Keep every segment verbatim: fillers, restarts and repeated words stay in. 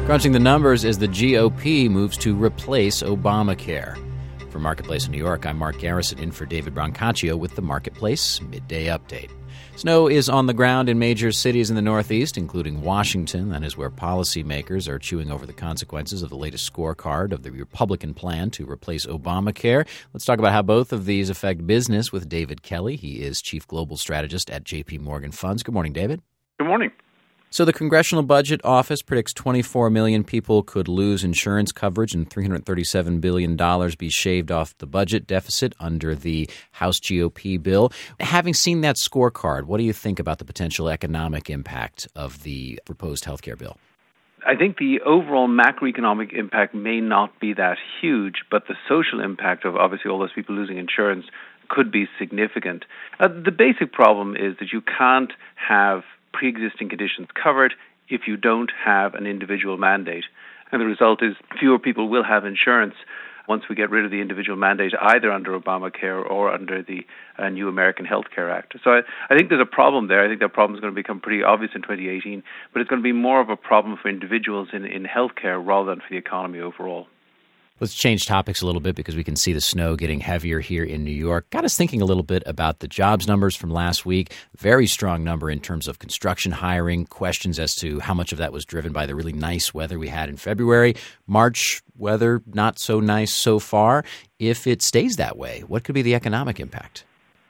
Crunching the numbers as the G O P moves to replace Obamacare. From Marketplace in New York, I'm Mark Garrison in for David Brancaccio with the Marketplace Midday Update. Snow is on the ground in major cities in the Northeast, including Washington. That is where policymakers are chewing over the consequences of the latest scorecard of the Republican plan to replace Obamacare. Let's talk about how both of these affect business with David Kelly. He is Chief Global Strategist at J P Morgan Funds. Good morning, David. Good morning. So the Congressional Budget Office predicts twenty-four million people could lose insurance coverage and three hundred thirty-seven billion dollars be shaved off the budget deficit under the House G O P bill. Having seen that scorecard, what do you think about the potential economic impact of the proposed health care bill? I think the overall macroeconomic impact may not be that huge, but the social impact of obviously all those people losing insurance could be significant. Uh, the basic problem is that you can't have pre-existing conditions covered if you don't have an individual mandate. And the result is fewer people will have insurance once we get rid of the individual mandate, either under Obamacare or under the uh, new American Health Care Act. So I, I think there's a problem there. I think that problem is going to become pretty obvious in twenty eighteen, but it's going to be more of a problem for individuals in, in healthcare rather than for the economy overall. Let's change topics a little bit because we can see the snow getting heavier here in New York. Got us thinking a little bit about the jobs numbers from last week. Very strong number in terms of construction hiring. Questions as to how much of that was driven by the really nice weather we had in February. March weather, not so nice so far. If it stays that way, what could be the economic impact?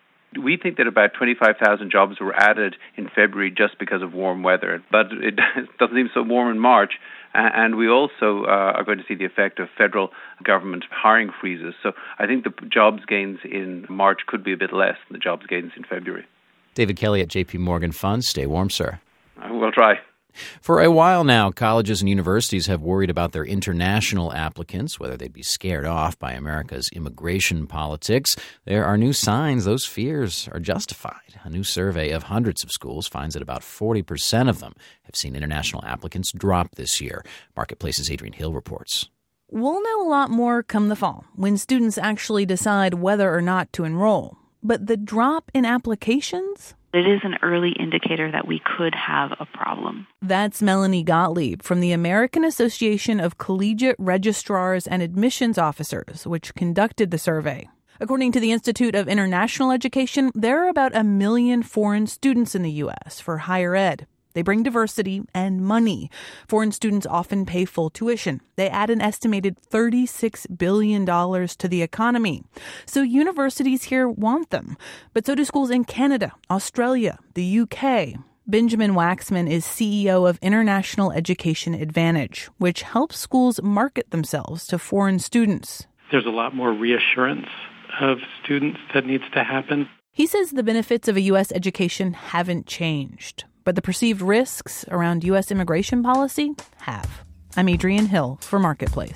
We think that about twenty-five thousand jobs were added in February just because of warm weather, but it doesn't seem so warm in March. And we also uh, are going to see the effect of federal government hiring freezes. So I think the jobs gains in March could be a bit less than the jobs gains in February. David Kelly at J P Morgan Funds. Stay warm, sir. We'll try. For a while now, colleges and universities have worried about their international applicants, whether they'd be scared off by America's immigration politics. There are new signs those fears are justified. A new survey of hundreds of schools finds that about forty percent of them have seen international applicants drop this year. Marketplace's Adrienne Hill reports. We'll know a lot more come the fall, when students actually decide whether or not to enroll. But the drop in applications? It is an early indicator that we could have a problem. That's Melanie Gottlieb from the American Association of Collegiate Registrars and Admissions Officers, which conducted the survey. According to the Institute of International Education, there are about a million foreign students in the U S for higher ed. They bring diversity and money. Foreign students often pay full tuition. They add an estimated thirty-six billion dollars to the economy. So universities here want them. But so do schools in Canada, Australia, the U K. Benjamin Waxman is C E O of International Education Advantage, which helps schools market themselves to foreign students. There's a lot more reassurance of students that needs to happen. He says the benefits of a U S education haven't changed, but the perceived risks around U S immigration policy have. I'm Adrienne Hill for Marketplace.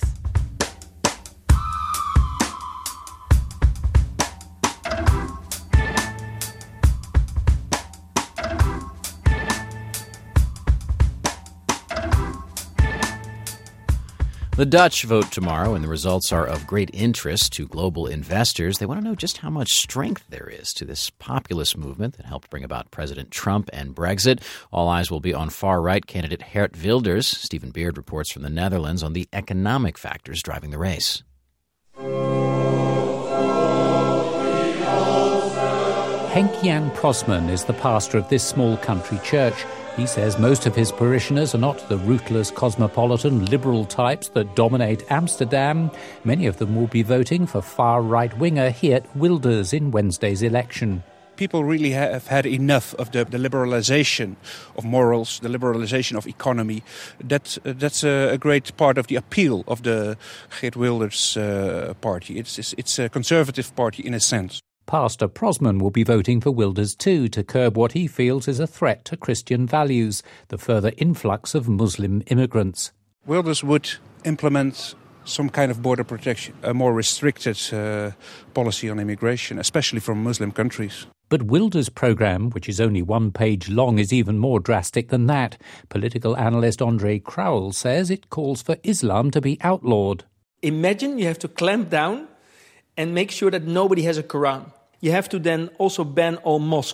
The Dutch vote tomorrow, and the results are of great interest to global investors. They want to know just how much strength there is to this populist movement that helped bring about President Trump and Brexit. All eyes will be on far-right candidate Geert Wilders. Stephen Beard reports from the Netherlands on the economic factors driving the race. Henk-Jan Prosman is the pastor of this small country church. He says most of his parishioners are not the ruthless, cosmopolitan, liberal types that dominate Amsterdam. Many of them will be voting for far-right winger Geert Wilders in Wednesday's election. People really have had enough of the, the liberalization of morals, the liberalization of economy. That, uh, that's a, a great part of the appeal of the Geert Wilders uh, party. It's, it's, it's a conservative party in a sense. Pastor Prosman will be voting for Wilders too to curb what he feels is a threat to Christian values, the further influx of Muslim immigrants. Wilders would implement some kind of border protection, a more restricted uh, policy on immigration, especially from Muslim countries. But Wilders' programme, which is only one page long, is even more drastic than that. Political analyst Andre Crowell says it calls for Islam to be outlawed. Imagine you have to clamp down and make sure that nobody has a Quran. You have to then also ban all mosques.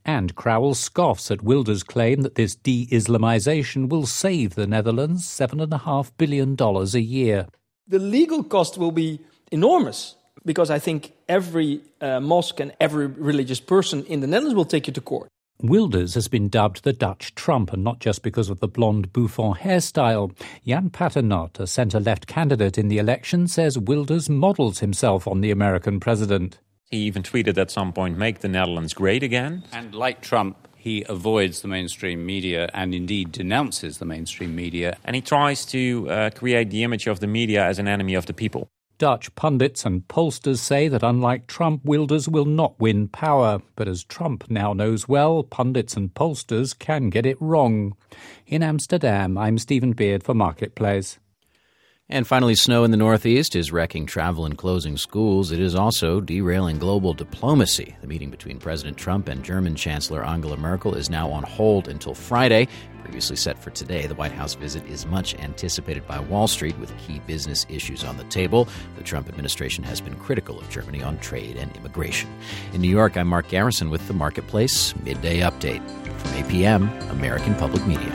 And Crowell scoffs at Wilders' claim that this de-Islamization will save the Netherlands seven point five billion dollars a year. The legal cost will be enormous, because I think every uh, mosque and every religious person in the Netherlands will take you to court. Wilders has been dubbed the Dutch Trump, and not just because of the blonde bouffant hairstyle. Jan Paternotte, a centre-left candidate in the election, says Wilders models himself on the American president. He even tweeted at some point, "Make the Netherlands great again." And like Trump, he avoids the mainstream media and indeed denounces the mainstream media. And he tries to uh, create the image of the media as an enemy of the people. Dutch pundits and pollsters say that unlike Trump, Wilders will not win power. But as Trump now knows well, pundits and pollsters can get it wrong. In Amsterdam, I'm Stephen Beard for Marketplace. And finally, snow in the Northeast is wrecking travel and closing schools. It is also derailing global diplomacy. The meeting between President Trump and German Chancellor Angela Merkel is now on hold until Friday. Previously set for today, the White House visit is much anticipated by Wall Street, with key business issues on the table. The Trump administration has been critical of Germany on trade and immigration. In New York, I'm Mark Garrison with the Marketplace Midday Update. From A P M, American Public Media.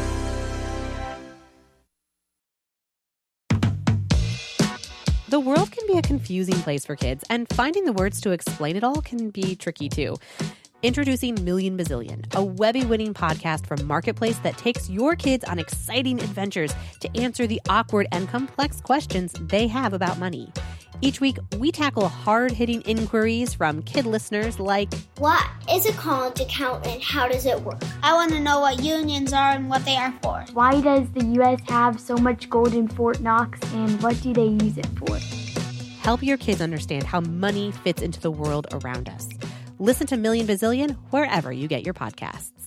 The world can be a confusing place for kids, and finding the words to explain it all can be tricky too. Introducing Million Bazillion, a Webby-winning podcast from Marketplace that takes your kids on exciting adventures to answer the awkward and complex questions they have about money. Each week, we tackle hard-hitting inquiries from kid listeners like, what is a college account and how does it work? I want to know what unions are and what they are for. Why does the U S have so much gold in Fort Knox, and what do they use it for? Help your kids understand how money fits into the world around us. Listen to Million Bazillion wherever you get your podcasts.